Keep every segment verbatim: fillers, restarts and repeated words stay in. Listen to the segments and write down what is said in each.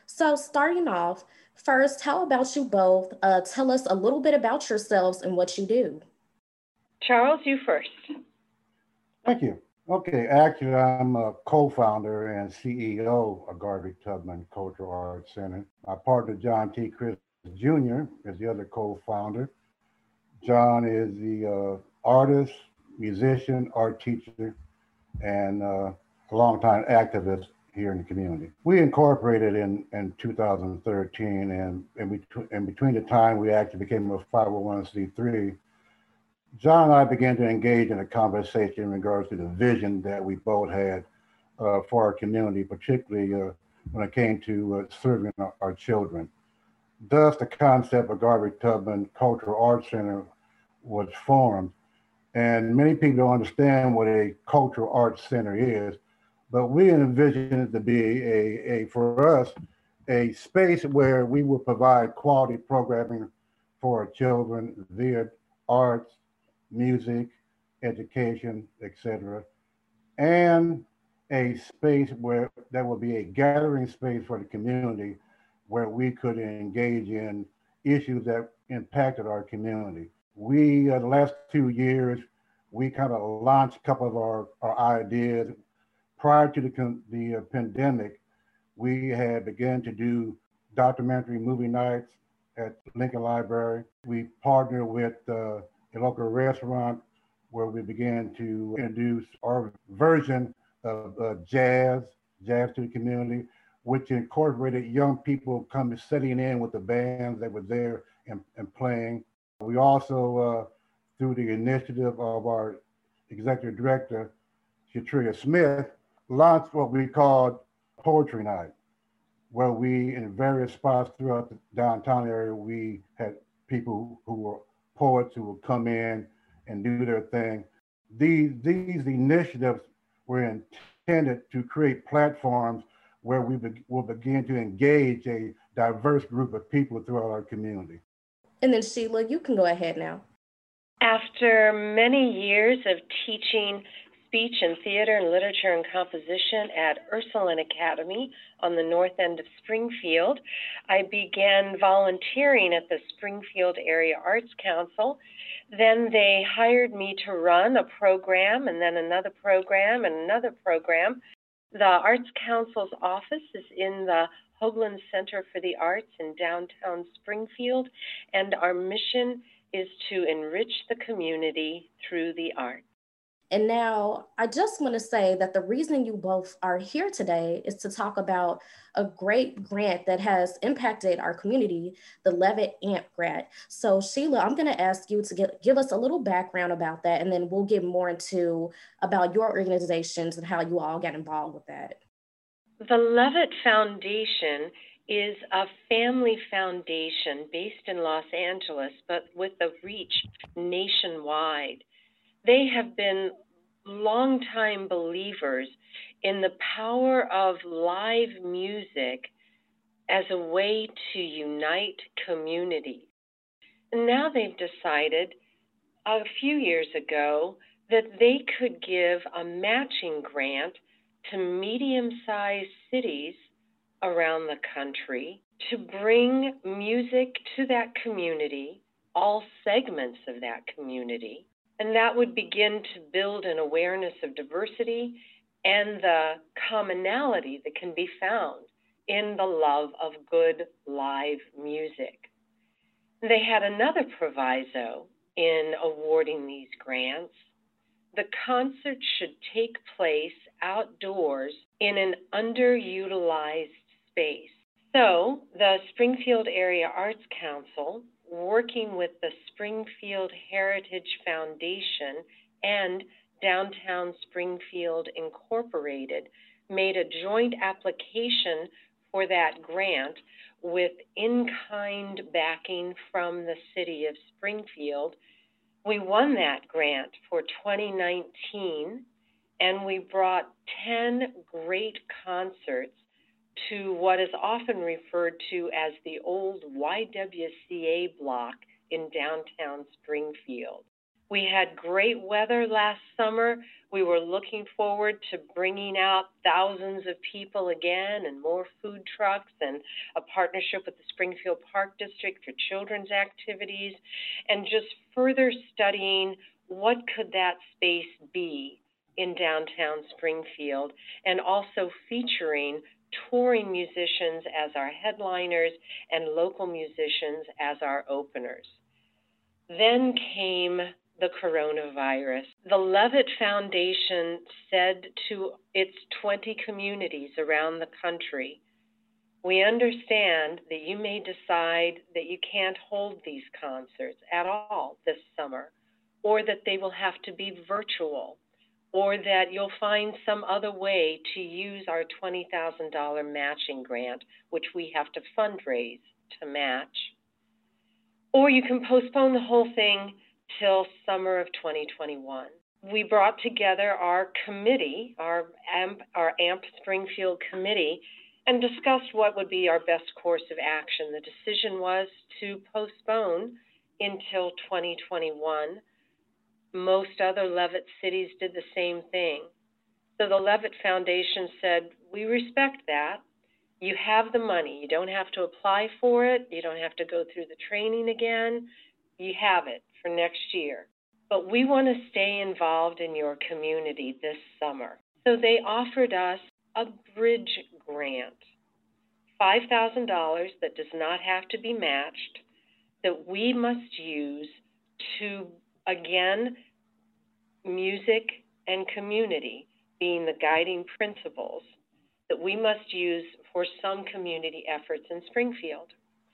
So, starting off, first, how about you both uh, tell us a little bit about yourselves and what you do? Charles, you first. Thank you. Okay, actually, I'm a co-founder and C E O of Garvey Tubman Cultural Arts Center. My partner, John T. Chris Junior, is the other co-founder. John is the uh, artist, musician, art teacher, and uh, a longtime activist here in the community. We incorporated in, in two thousand thirteen, and in, between, in between the time we actually became a five oh one c three, John and I began to engage in a conversation in regards to the vision that we both had uh, for our community, particularly uh, when it came to uh, serving our, our children. Thus, the concept of Garvey Tubman Cultural Arts Center was formed. And many people don't understand what a cultural arts center is, but we envision it to be a, a for us, a space where we will provide quality programming for our children via arts, music, education, et cetera, and a space where that will be a gathering space for the community where we could engage in issues that impacted our community. We, uh, the last two years, we kind of launched a couple of our, our ideas. Prior to the, the uh, pandemic, we had begun to do documentary movie nights at Lincoln Library. We partnered with uh, a local restaurant where we began to introduce our version of uh, jazz, jazz to the community, which incorporated young people coming sitting in with the bands that were there and, and playing. We also, uh, through the initiative of our executive director, Shatria Smith, launched what we called Poetry Night, where we, in various spots throughout the downtown area, we had people who were poets who would come in and do their thing. These, these initiatives were intended to create platforms where we be, will begin to engage a diverse group of people throughout our community. And then, Sheila, you can go ahead now. After many years of teaching speech and theater and literature and composition at Ursuline Academy on the north end of Springfield, I began volunteering at the Springfield Area Arts Council. Then they hired me to run a program and then another program and another program. The Arts Council's office is in the Hoagland Center for the Arts in downtown Springfield, and our mission is to enrich the community through the arts. And now I just want to say that the reason you both are here today is to talk about a great grant that has impacted our community, the Levitt AMP grant. So Sheila, I'm going to ask you to get, give us a little background about that, and then we'll get more into about your organizations and how you all get involved with that. The Levitt Foundation is a family foundation based in Los Angeles, but with a reach nationwide. They have been longtime believers in the power of live music as a way to unite communities. And now they've decided a few years ago that they could give a matching grant to medium-sized cities around the country to bring music to that community, all segments of that community, and that would begin to build an awareness of diversity and the commonality that can be found in the love of good live music. They had another proviso in awarding these grants. The concert should take place outdoors in an underutilized space. So the Springfield Area Arts Council, working with the Springfield Heritage Foundation and Downtown Springfield Incorporated, made a joint application for that grant with in-kind backing from the city of Springfield. We won that grant for twenty nineteen, and we brought ten great concerts to what is often referred to as the old Y W C A block in downtown Springfield. We had great weather last summer. We were looking forward to bringing out thousands of people again and more food trucks and a partnership with the Springfield Park District for children's activities and just further studying what could that space be in downtown Springfield, and also featuring touring musicians as our headliners and local musicians as our openers. Then came the coronavirus. The Levitt Foundation said to its twenty communities around the country, we understand that you may decide that you can't hold these concerts at all this summer, or that they will have to be virtual, or that you'll find some other way to use our twenty thousand dollars matching grant, which we have to fundraise to match. Or you can postpone the whole thing till summer of twenty twenty-one. We brought together our committee, our AMP, our AMP Springfield committee, and discussed what would be our best course of action. The decision was to postpone until twenty twenty-one. Most other Levitt cities did the same thing. So the Levitt Foundation said, we respect that. You have the money. You don't have to apply for it. You don't have to go through the training again. You have it for next year. But we want to stay involved in your community this summer. So they offered us a bridge grant, five thousand dollars that does not have to be matched, that we must use to, again, music and community being the guiding principles that we must use for some community efforts in Springfield.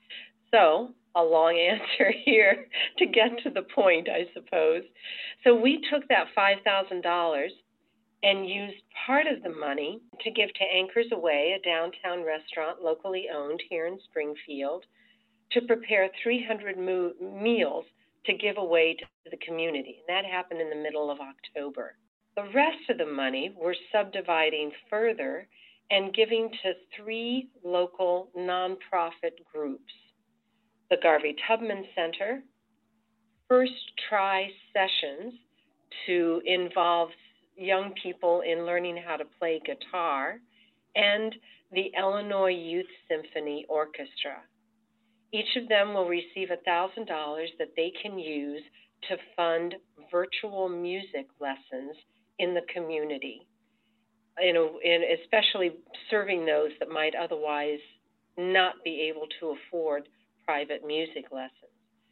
So, a long answer here to get to the point, I suppose. So we took that five thousand dollars and used part of the money to give to Anchors Away, a downtown restaurant locally owned here in Springfield, to prepare three hundred mo- meals to give away to the community. And that happened in the middle of October. The rest of the money we're subdividing further and giving to three local nonprofit groups. The Garvey Tubman Center, First Try Sessions to involve young people in learning how to play guitar, and the Illinois Youth Symphony Orchestra. Each of them will receive one thousand dollars that they can use to fund virtual music lessons in the community, you know, and especially serving those that might otherwise not be able to afford private music lessons.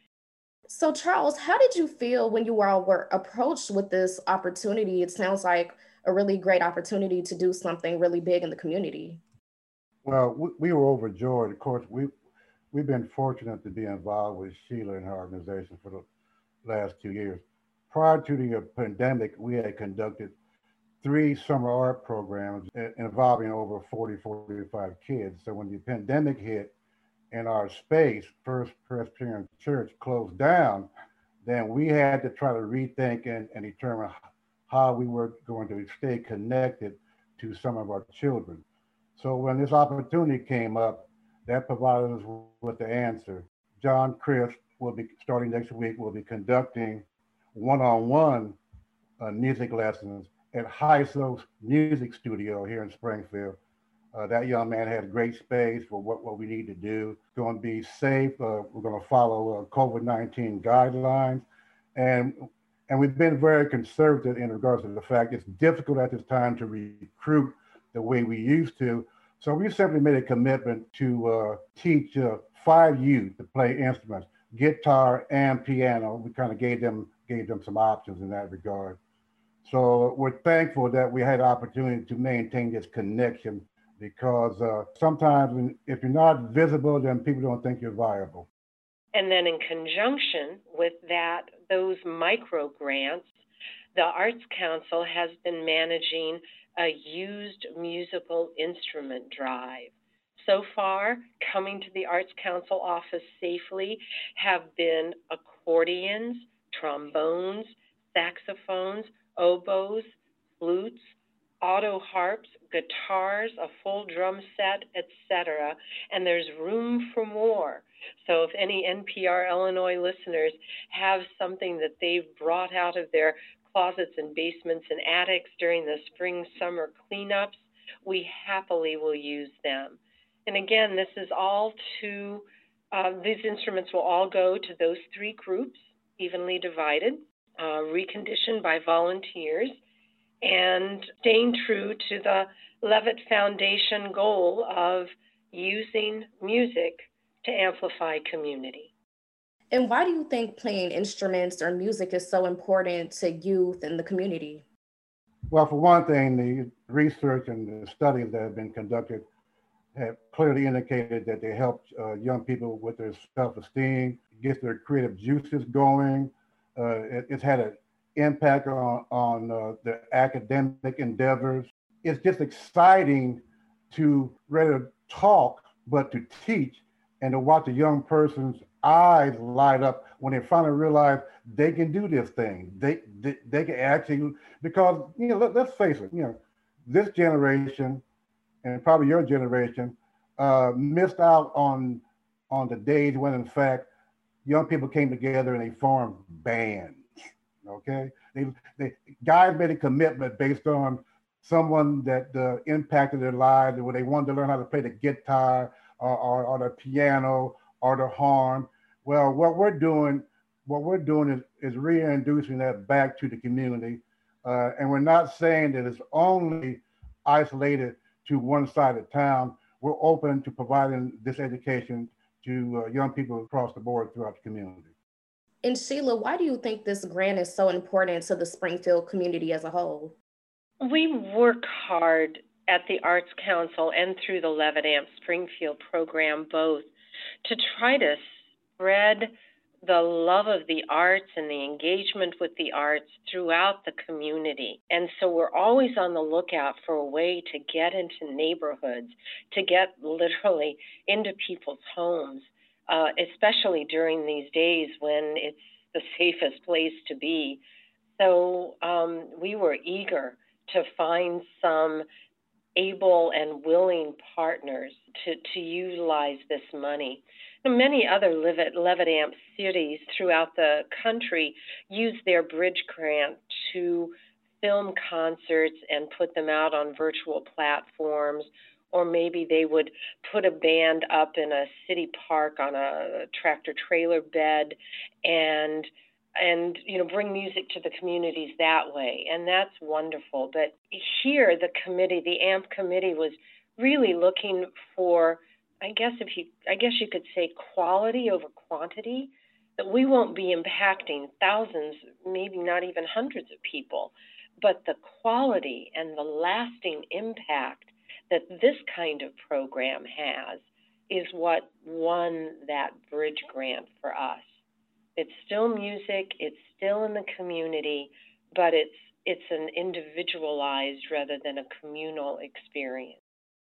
So Charles, how did you feel when you all were approached with this opportunity? It sounds like a really great opportunity to do something really big in the community. Well, we, we were overjoyed. Of course, we, we've been fortunate to be involved with Sheila and her organization for the last two years. Prior to the pandemic, we had conducted three summer art programs involving over forty, forty-five kids. So when the pandemic hit and our space, First Presbyterian Church, closed down, then we had to try to rethink and, and determine how we were going to stay connected to some of our children. So when this opportunity came up, that provided us with the answer. John Crist will be, starting next week, will be conducting one-on-one uh, music lessons at Hysos Music Studio here in Springfield. Uh, that young man has great space for what, what we need to do. It's going to be safe. Uh, we're going to follow uh, COVID nineteen guidelines. And, and we've been very conservative in regards to the fact it's difficult at this time to recruit the way we used to. So we simply made a commitment to uh, teach uh, five youth to play instruments, guitar and piano. We kind of gave them, gave them some options in that regard. So we're thankful that we had the opportunity to maintain this connection, because uh, sometimes if you're not visible, then people don't think you're viable. And then in conjunction with that, those micro grants, the Arts Council has been managing a used musical instrument drive. So far, coming to the Arts Council office safely have been accordions, trombones, saxophones, oboes, flutes, auto harps, guitars, a full drum set, et cetera. And there's room for more. So if any N P R Illinois listeners have something that they've brought out of their closets and basements and attics during the spring summer cleanups, we happily will use them. And again, this is all to, uh, these instruments will all go to those three groups, evenly divided, uh, reconditioned by volunteers, and staying true to the Levitt Foundation goal of using music to amplify community. And why do you think playing instruments or music is so important to youth and the community? Well, for one thing, the research and the studies that have been conducted have clearly indicated that they help uh, young people with their self-esteem, get their creative juices going. Uh, it, it's had an impact on, on uh, their academic endeavors. It's just exciting to rather talk, but to teach and to watch a young person's eyes light up when they finally realize they can do this thing. They they, they can actually, because, you know, let, let's face it, you know, this generation and probably your generation uh, missed out on on the days when, in fact, young people came together and they formed bands. Okay, they, they guys made a commitment based on someone that uh, impacted their lives, where they wanted to learn how to play the guitar or, or, or the piano or the horn. Well, what we're doing, what we're doing is, is reintroducing that back to the community, uh, and we're not saying that it's only isolated to one side of town. We're open to providing this education to uh, young people across the board throughout the community. And Sheila, why do you think this grant is so important to the Springfield community as a whole? We work hard at the Arts Council and through the Levitt Amp Springfield program both to try to spread the love of the arts and the engagement with the arts throughout the community. And so we're always on the lookout for a way to get into neighborhoods, to get literally into people's homes, uh, especially during these days when it's the safest place to be. So um, we were eager to find some able and willing partners to, to utilize this money. Many other Levitt, Levitt Amp cities throughout the country use their bridge grant to film concerts and put them out on virtual platforms, or maybe they would put a band up in a city park on a tractor trailer bed and and you know bring music to the communities that way, and that's wonderful. But here the committee, the A M P committee, was really looking for, I guess if you, I guess you could say quality over quantity, that we won't be impacting thousands, maybe not even hundreds of people, but the quality and the lasting impact that this kind of program has is what won that bridge grant for us. It's still music, it's still in the community, but it's it's an individualized rather than a communal experience.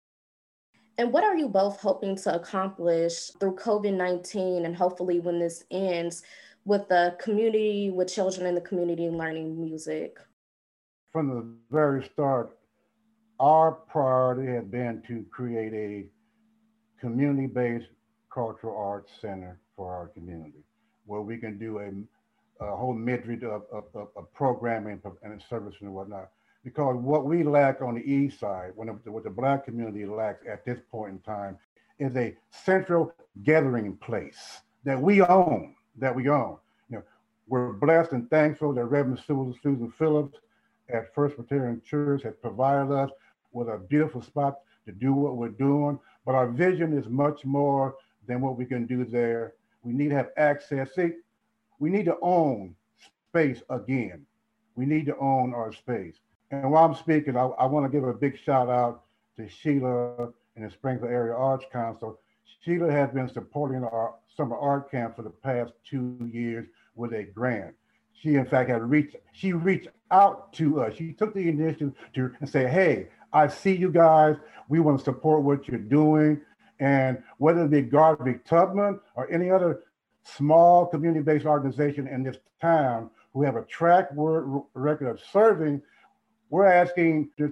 And what are you both hoping to accomplish through COVID nineteen and hopefully when this ends with the community, with children in the community learning music? From the very start, our priority has been to create a community-based cultural arts center for our community, where we can do a, a whole myriad of, of, of, of programming and service and whatnot. Because what we lack on the east side, when the, what the Black community lacks at this point in time, is a central gathering place that we own, that we own. You know, we're blessed and thankful that Reverend Susan, Susan Phillips at First Presbyterian Church has provided us with a beautiful spot to do what we're doing. But our vision is much more than what we can do there. We need to have access. See, we need to own space again. We need to own our space. And while I'm speaking, I, I want to give a big shout out to Sheila and the Springfield Area Arts Council. Sheila has been supporting our summer art camp for the past two years with a grant. She, in fact, had reached, she reached out to us. She took the initiative to and say, hey, I see you guys. We want to support what you're doing. And whether it be Garvey Tubman or any other small community-based organization in this town who have a track record of serving, we're asking just to,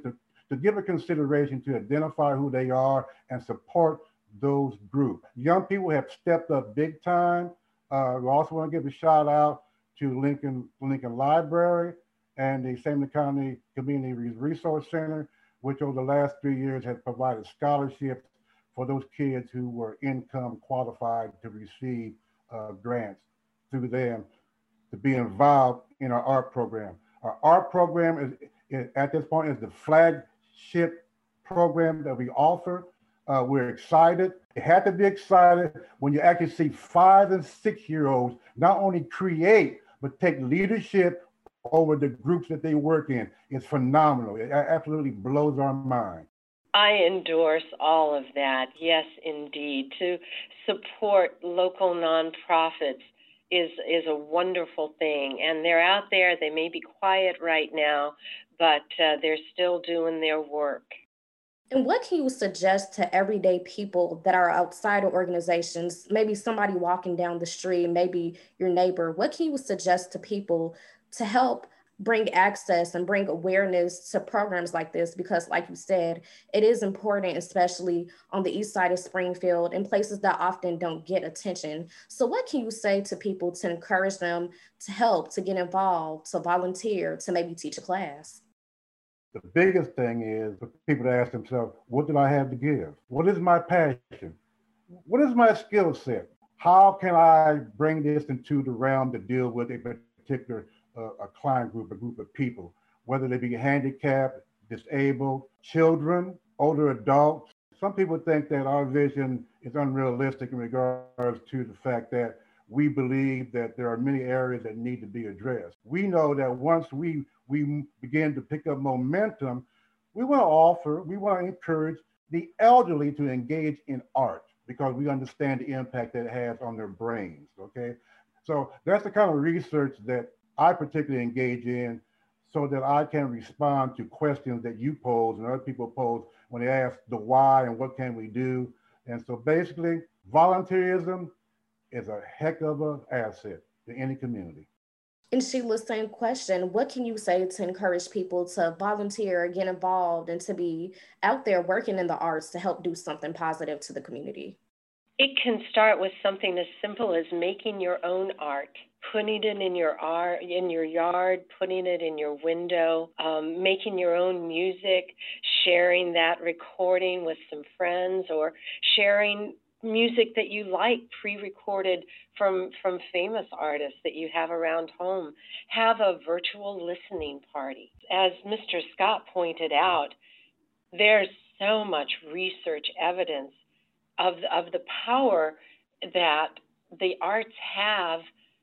to give a consideration to identify who they are and support those groups. Young people have stepped up big time. Uh, we also want to give a shout out to Lincoln, Lincoln Library and the Sangamon County Community Resource Center, which over the last three years has provided scholarships for those kids who were income qualified to receive uh, grants through them to be involved in our art program. Our art program is, is at this point is the flagship program that we offer. Uh, we're excited. You have to be excited when you actually see five and six year olds not only create, but take leadership over the groups that they work in. It's phenomenal. It absolutely blows our mind. I endorse all of that. Yes, indeed. To support local nonprofits is is a wonderful thing. And they're out there. They may be quiet right now, but uh, they're still doing their work. And what can you suggest to everyday people that are outside of organizations, maybe somebody walking down the street, maybe your neighbor? What can you suggest to people to help bring access and bring awareness to programs like this? Because like you said, it is important, especially on the east side of Springfield and places that often don't get attention. So what can you say to people to encourage them to help, to get involved, to volunteer, to maybe teach a class? The biggest thing is for people to ask themselves, what did I have to give? What is my passion? What is my skill set? How can I bring this into the realm to deal with a particular uh, a client group, a group of people, whether they be handicapped, disabled, children, older adults? Some people think that our vision is unrealistic in regards to the fact that we believe that there are many areas that need to be addressed. We know that once we we begin to pick up momentum, we want to offer, we want to encourage the elderly to engage in art because we understand the impact that it has on their brains, okay? So that's the kind of research that I particularly engage in so that I can respond to questions that you pose and other people pose when they ask the why and what can we do. And so basically, volunteerism is a heck of an asset to any community. And Sheila, same question. What can you say to encourage people to volunteer, get involved, and to be out there working in the arts to help do something positive to the community? It can start with something as simple as making your own art, putting it in your art, in your yard, putting it in your window, um, making your own music, sharing that recording with some friends, or sharing music that you like pre-recorded from from famous artists that you have around home. Have a virtual listening party. As Mister Scott pointed out, there's so much research evidence of of the power that the arts have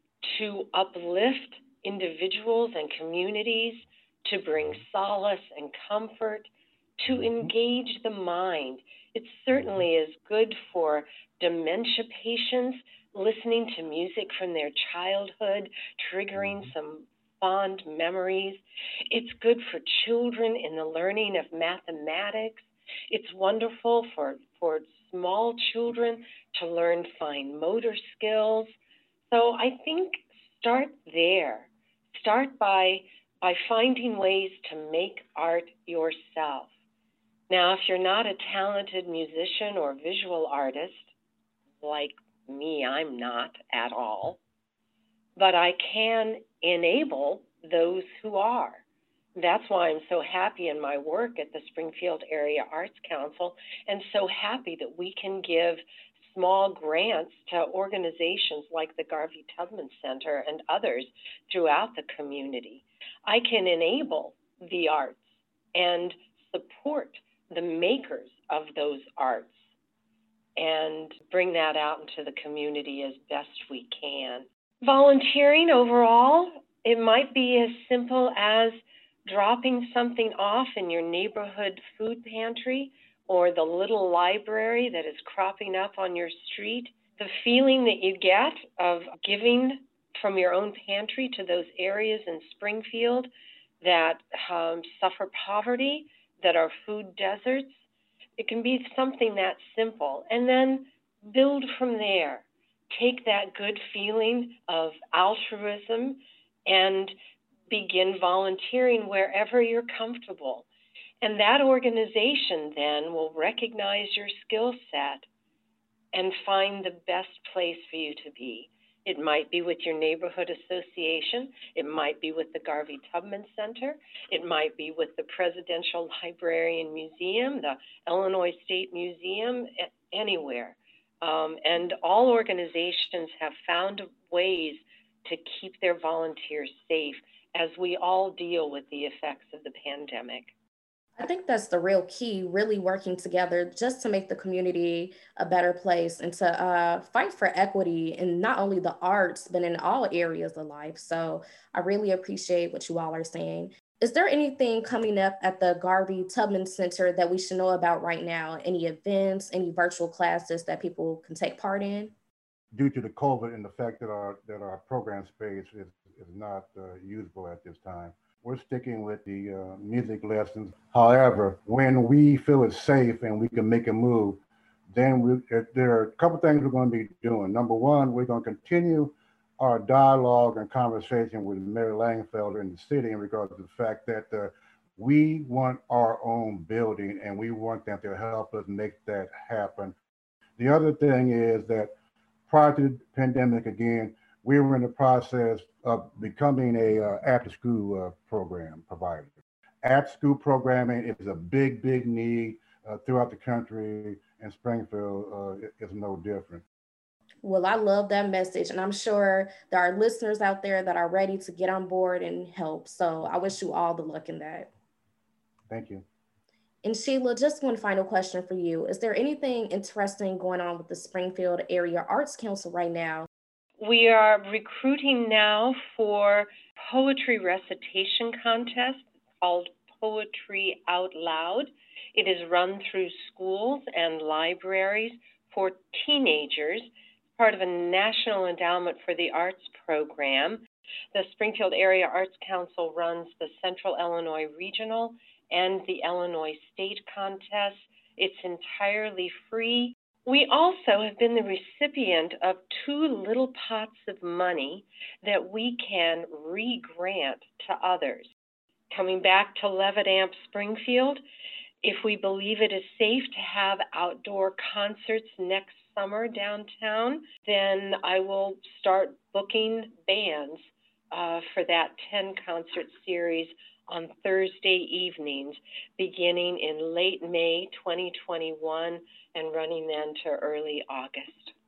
to uplift individuals and communities, to bring solace and comfort, to engage the mind. It certainly is good for dementia patients listening to music from their childhood, triggering some fond memories. It's good for children in the learning of mathematics. It's wonderful for, for small children to learn fine motor skills. So I think start there. Start by, by finding ways to make art yourself. Now, if you're not a talented musician or visual artist, like me, I'm not at all, but I can enable those who are. That's why I'm so happy in my work at the Springfield Area Arts Council, and so happy that we can give small grants to organizations like the Garvey Tubman Center and others throughout the community. I can enable the arts and support the makers of those arts and bring that out into the community as best we can. Volunteering overall, it might be as simple as dropping something off in your neighborhood food pantry or the little library that is cropping up on your street. The feeling that you get of giving from your own pantry to those areas in Springfield that um, suffer poverty, that are food deserts, it can be something that simple. And then build from there. Take that good feeling of altruism and begin volunteering wherever you're comfortable. And that organization then will recognize your skill set and find the best place for you to be. It might be with your neighborhood association. It might be with the Garvey Tubman Center. It might be with the Presidential Library and Museum, the Illinois State Museum, anywhere. Um, and all organizations have found ways to keep their volunteers safe as we all deal with the effects of the pandemic. I think that's the real key, really working together just to make the community a better place and to uh, fight for equity in not only the arts, but in all areas of life. So I really appreciate what you all are saying. Is there anything coming up at the Garvey Tubman Center that we should know about right now? Any events, any virtual classes that people can take part in? Due to the COVID and the fact that our that our program space is, is not uh, usable at this time, we're sticking with the uh, music lessons. However, when we feel it's safe and we can make a move, then we, there are a couple things we're going to be doing. Number one, we're going to continue our dialogue and conversation with Mary Langfelder in the city in regards to the fact that uh, we want our own building and we want them to help us make that happen. The other thing is that prior to the pandemic, again, we were in the process of becoming a uh, after-school uh, program provider. After-school programming is a big, big need uh, throughout the country, and Springfield uh, is no different. Well, I love that message, and I'm sure there are listeners out there that are ready to get on board and help. So I wish you all the luck in that. Thank you. And Sheila, just one final question for you. Is there anything interesting going on with the Springfield Area Arts Council right now? We are recruiting now for poetry recitation contest called Poetry Out Loud. It is run through schools and libraries for teenagers, part of a National Endowment for the Arts program. The Springfield Area Arts Council runs the Central Illinois Regional and the Illinois State Contest. It's entirely free. We also have been the recipient of two little pots of money that we can re-grant to others. Coming back to Levitt Amp Springfield, if we believe it is safe to have outdoor concerts next summer downtown, then I will start booking bands uh, for that ten concert series on Thursday evenings, beginning in late May twenty twenty-one and running then to early August.